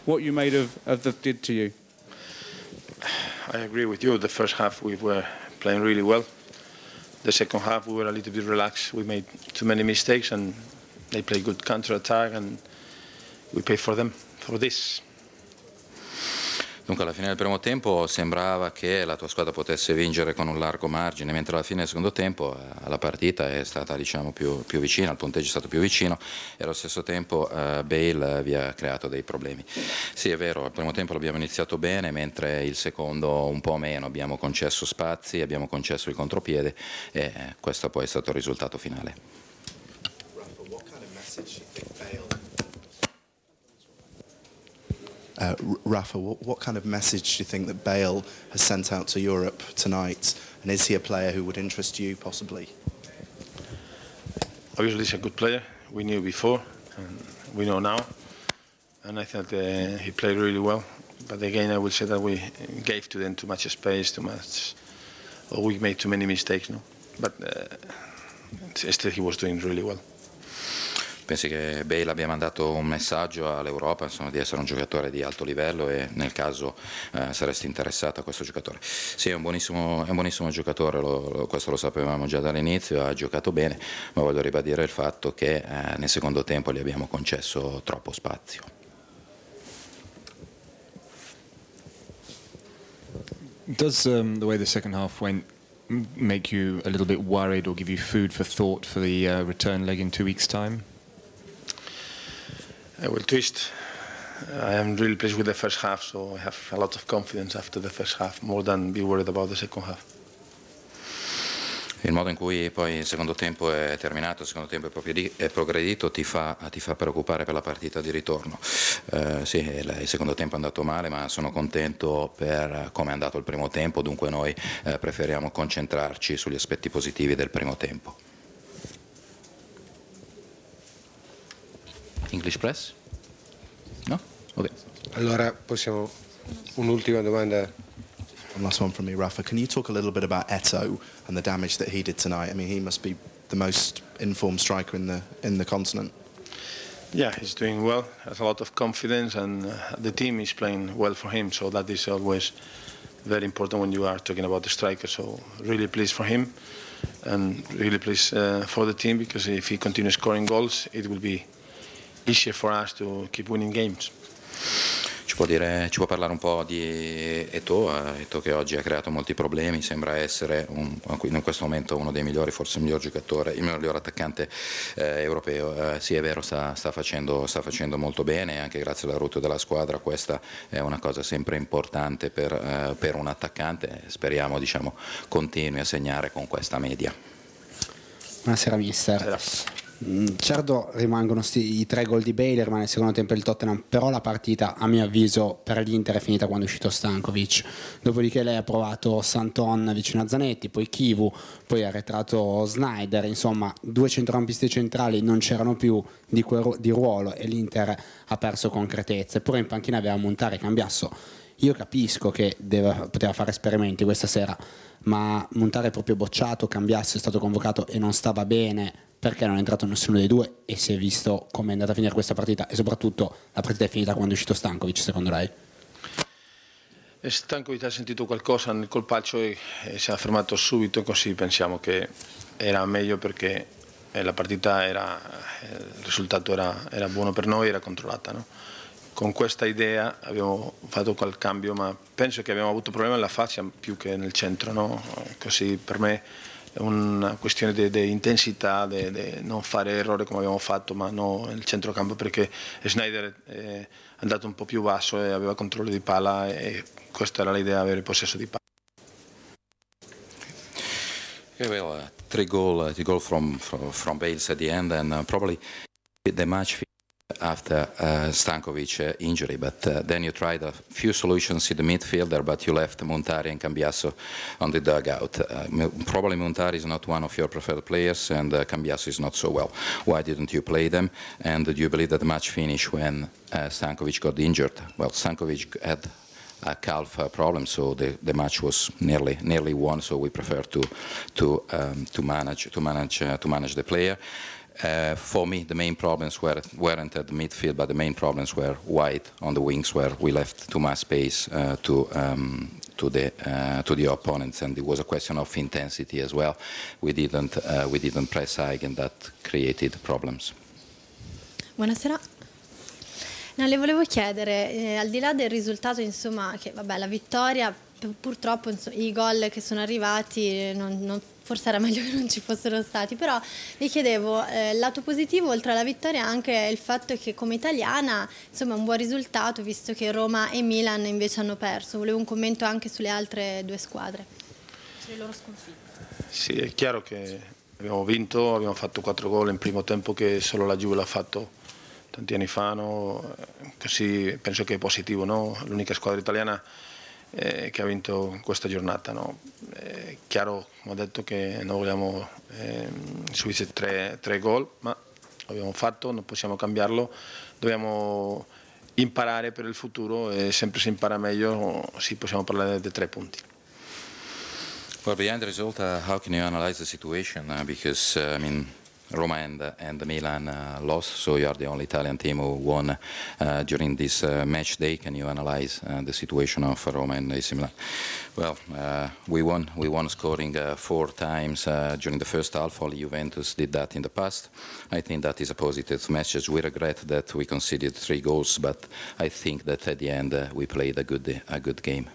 what you made of the did to you. I agree with you. The first half we were playing really well. The second half we were a little bit relaxed. We made too many mistakes and they played good counter-attack and we paid for them for this. Dunque alla fine del primo tempo sembrava che la tua squadra potesse vincere con un largo margine, mentre alla fine del secondo tempo la partita è stata diciamo più vicina, il punteggio è stato più vicino e allo stesso tempo Bale vi ha creato dei problemi. Sì, è vero, il primo tempo l'abbiamo iniziato bene, mentre il secondo un po' meno, abbiamo concesso spazi, abbiamo concesso il contropiede e questo poi è stato il risultato finale. Rafa, what kind of message do you think that Bale has sent out to Europe tonight? And is he a player who would interest you, possibly? Obviously, he's a good player. We knew before, and we know now. And I thought he played really well. But again, I would say that we gave to them too much space, or we made too many mistakes. No? But still, he was doing really well. Pensi che Bale abbia mandato un messaggio all'Europa di essere un giocatore di alto livello e nel caso saresti interessato a questo giocatore? Sì, è un buonissimo giocatore, questo lo sapevamo già dall'inizio, ha giocato bene, ma voglio ribadire il fatto che nel secondo tempo gli abbiamo concesso troppo spazio. Does the way the second half went make you a little bit worried or give you food for thought for the return leg in 2 weeks' time? I will twist. I am really pleased with the first half, so I have a lot of confidence after the first half, more than be worried about the second half. Il modo in cui poi il secondo tempo è terminato, il secondo tempo è progredito, ti fa preoccupare per la partita di ritorno. Sì, il secondo tempo è andato male, ma sono contento per come è andato il primo tempo, dunque noi preferiamo concentrarci sugli aspetti positivi del primo tempo. English Press? No? Ok. Allora possiamo un'ultima domanda. One last one from me, Rafa. Can you talk a little bit about Eto'o and the damage that he did tonight? I mean, he must be the most informed striker in the continent. Yeah, he's doing well, has a lot of confidence, and the team is playing well for him, so that is always very important when you are talking about the striker. So really pleased for him and really pleased for the team, because if he continues scoring goals, it will be easier for us to keep winning games. Ci può parlare un po' di Eto'o che oggi ha creato molti problemi, sembra essere in questo momento uno dei migliori, forse il miglior giocatore, il miglior attaccante europeo. Sì, è vero, sta facendo molto bene, anche grazie alla rotta della squadra. Questa è una cosa sempre importante per un attaccante, speriamo continui a segnare con questa media. Buonasera mister. Certo rimangono i 3 gol di Bale, rimane il secondo tempo del Tottenham, però la partita a mio avviso per l'Inter è finita quando è uscito Stankovic. Dopodiché lei ha provato Santon vicino a Zanetti, poi Chivu, poi ha arretrato Sneijder, insomma 2 centrocampisti centrali non c'erano più di ruolo e l'Inter ha perso concretezza. Eppure in panchina aveva Montare e Cambiasso. Io capisco che poteva fare esperimenti questa sera, ma Montare è proprio bocciato, Cambiasso è stato convocato e non stava bene. Perché non è entrato nessuno dei due e si è visto come è andata a finire questa partita, e soprattutto la partita è finita quando è uscito Stankovic, secondo lei? Stankovic ha sentito qualcosa nel colpaccio e si è fermato subito, così pensiamo che era meglio, perché la partita il risultato era buono per noi, era controllata, no? Con questa idea abbiamo fatto quel cambio, ma penso che abbiamo avuto problemi nella fascia più che nel centro, no? Così per me è una questione di intensità, di non fare errori come abbiamo fatto, ma no nel centrocampo, perché Sneijder è andato un po' più basso e aveva controllo di palla, e questa era l'idea, avere possesso di palla. Yeah, well, three goal from Bale at the end, and probably the match after Stankovic injury, but then you tried a few solutions in the midfielder, but you left Montari and Cambiasso on the dugout. Probably Montari is not one of your preferred players, and Cambiasso is not so well. Why didn't you play them? And do you believe that the match finished when Stankovic got injured? Well, Stankovic had a calf problem, so the match was nearly won. So we prefer to manage the player. For me, the main problems weren't at the midfield, but the main problems were wide on the wings, where we left too much space to the opponents, and it was a question of intensity as well. We didn't press high, and that created problems. Buonasera. No, le volevo chiedere, al di là del risultato, insomma, che vabbè, la vittoria, purtroppo i gol che sono arrivati, forse era meglio che non ci fossero stati, però vi chiedevo, lato positivo oltre alla vittoria anche il fatto che come italiana, insomma, un buon risultato, visto che Roma e Milan invece hanno perso. Volevo un commento anche sulle altre due squadre, sulle loro sconfitte. Sì, è chiaro che abbiamo vinto, abbiamo fatto 4 gol in primo tempo che solo la Juve l'ha fatto tanti anni fa, no? Così penso che è positivo, no? L'unica squadra italiana che ha vinto questa giornata, no? È chiaro, come ho detto, che non vogliamo subire tre gol, ma l'abbiamo fatto, non possiamo cambiarlo, dobbiamo imparare per il futuro e sempre si impara meglio, sì, possiamo parlare di 3 punti. Well, behind the result, how can you analyze the situation? Because I mean, Roma and Milan lost, so you are the only Italian team who won during this match day. Can you analyze the situation of Roma and AC Milan? Well, we won scoring 4 times during the first half. Only Juventus did that in the past. I think that is a positive message. We regret that we conceded 3 goals, but I think that at the end we played a good game.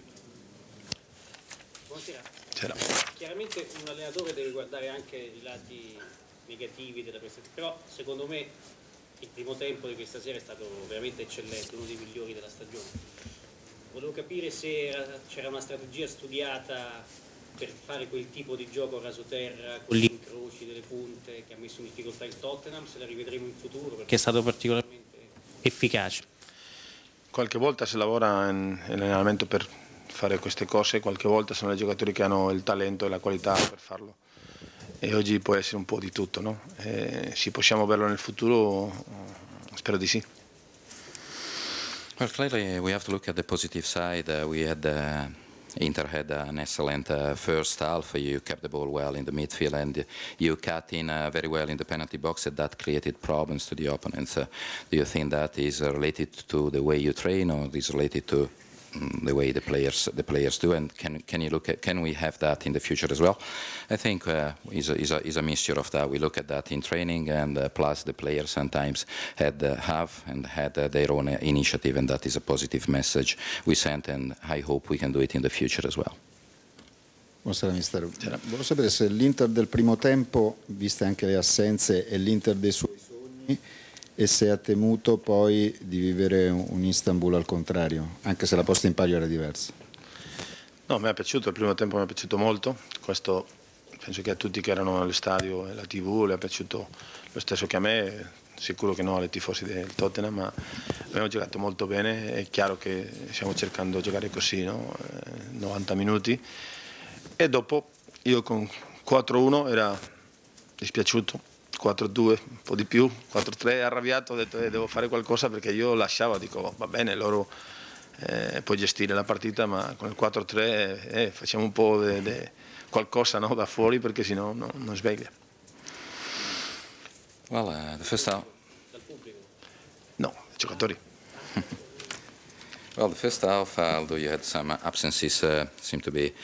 Buonasera. Chiaramente un allenatore deve guardare anche i lati negativi della prestazione, però secondo me il primo tempo di questa sera è stato veramente eccellente, uno dei migliori della stagione. Volevo capire se c'era una strategia studiata per fare quel tipo di gioco rasoterra con gli incroci delle punte che ha messo in difficoltà il Tottenham, se la rivedremo in futuro perché è stato particolarmente efficace. Qualche volta si lavora in allenamento per fare queste cose, qualche volta sono i giocatori che hanno il talento e la qualità per farlo. E oggi può essere un po' di tutto, no? Se possiamo verlo nel futuro, spero di sì. Well, clearly we have to look at the positive side. Inter had an excellent first half. You kept the ball well in the midfield and you cut in very well in the penalty box, and that created problems to the opponents. Do you think that is related to the way you train, or is related to the way the players do, and can we have that in the future as well? I think is a mixture of that. We look at that in training, and plus the players sometimes had their own initiative, and that is a positive message we sent, and I hope we can do it in the future as well. Buonasera mister. Volevo sapere se l'Inter del primo tempo, viste anche le assenze, è l'Inter dei suoi sogni, e se ha temuto poi di vivere un Istanbul al contrario, anche se la posta in palio era diversa. No, mi è piaciuto, il primo tempo mi è piaciuto molto, questo penso che a tutti che erano allo stadio e alla TV le è piaciuto lo stesso che a me, sicuro che no alle tifosi del Tottenham, ma abbiamo giocato molto bene, è chiaro che stiamo cercando di giocare così, no? 90 minuti, e dopo io con 4-1 era dispiaciuto. 4-2, un po' di più, 4-3, arrabbiato, ho detto devo fare qualcosa perché io lasciavo, dico va bene, loro puoi gestire la partita, ma con il 4-3 facciamo un po' di qualcosa, no, da fuori perché sennò non sveglia. Well, the first half. No, i giocatori. Well, the first half, although you had some absences, seemed to be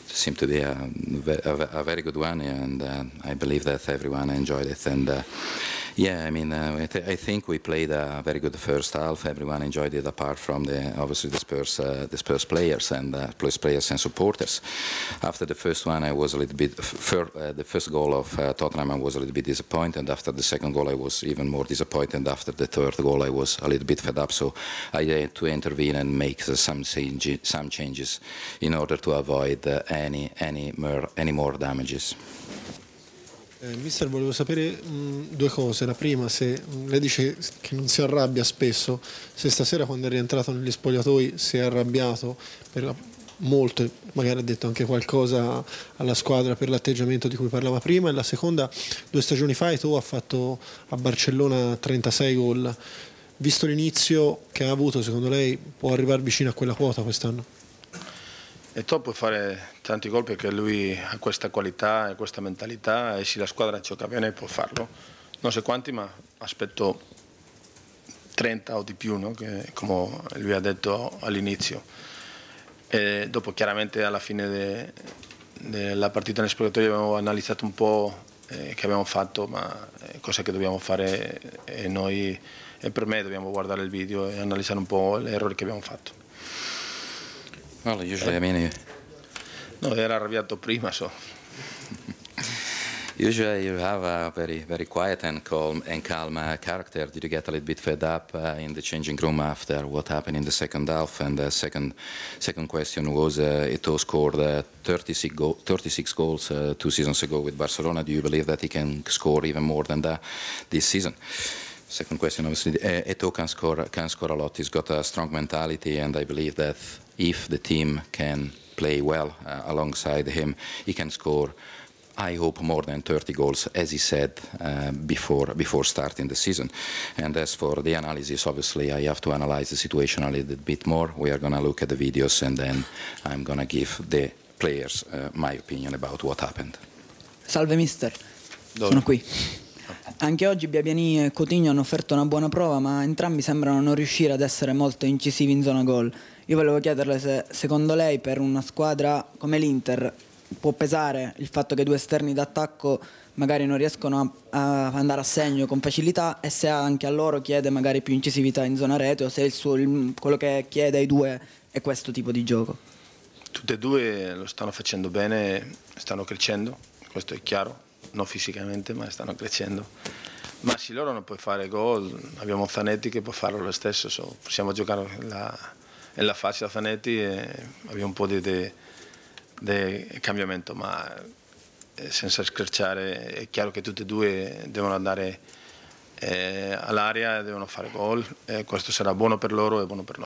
a very good one, and I believe that everyone enjoyed it. And yeah, I mean, I think we played a very good first half. Everyone enjoyed it, apart from obviously the Spurs players and players and supporters. After the first one, I was a little bit. The first goal of Tottenham, I was a little bit disappointed. After the second goal, I was even more disappointed. After the third goal, I was a little bit fed up. So I had to intervene and make some changes in order to avoid any more damages. Mister, volevo sapere 2 cose. La prima, se lei dice che non si arrabbia spesso, se stasera quando è rientrato negli spogliatoi si è arrabbiato per molto, magari ha detto anche qualcosa alla squadra per l'atteggiamento di cui parlava prima. E la seconda, 2 stagioni fa Eto'o ha fatto a Barcellona 36 gol. Visto l'inizio che ha avuto, secondo lei può arrivare vicino a quella quota quest'anno? Eto'o può fare tanti gol perché lui ha questa qualità e questa mentalità, e se la squadra gioca bene può farlo. non so quanti, ma aspetto 30 o di più, no? Che, come lui ha detto all'inizio. E dopo chiaramente alla fine della partita nel spogliatoio abbiamo analizzato un po' che abbiamo fatto, ma cosa che dobbiamo fare noi, e per me dobbiamo guardare il video e analizzare un po' l'errore che abbiamo fatto. Well, usually, I mean, No, era arrabbiato prima, so. usually you have a very, very quiet and calm character. Did you get a little bit fed up in the changing room after what happened in the second half? And the second question was, Eto'o scored 36 goals 2 seasons ago with Barcelona. Do you believe that he can score even more than that this season? Second question, obviously, Eto'o can score a lot. He's got a strong mentality, and I believe that if the team can play well alongside him, he can score, I hope, more than 30 goals, as he said before starting the season. And as for the analysis, obviously, I have to analyze the situation a little bit more. We are going to look at the videos, and then I'm going to give the players my opinion about what happened. Salve mister, sono qui. Anche oggi Biabiani e Coutinho hanno offerto una buona prova, ma entrambi sembrano non riuscire ad essere molto incisivi in zona gol. Io volevo chiederle se secondo lei per una squadra come l'Inter può pesare il fatto che 2 esterni d'attacco magari non riescono a andare a segno con facilità, e se anche a loro chiede magari più incisività in zona rete, o se quello che chiede ai 2 è questo tipo di gioco. Tutte e 2 lo stanno facendo bene, stanno crescendo, questo è chiaro, non fisicamente, ma stanno crescendo. Ma se loro non puoi fare gol, abbiamo Zanetti che può farlo lo stesso, possiamo giocare nella fascia da Zanetti e abbiamo un po' di cambiamento, ma senza scherzare è chiaro che tutti e 2 devono andare all'area e devono fare gol, e questo sarà buono per loro e buono per noi.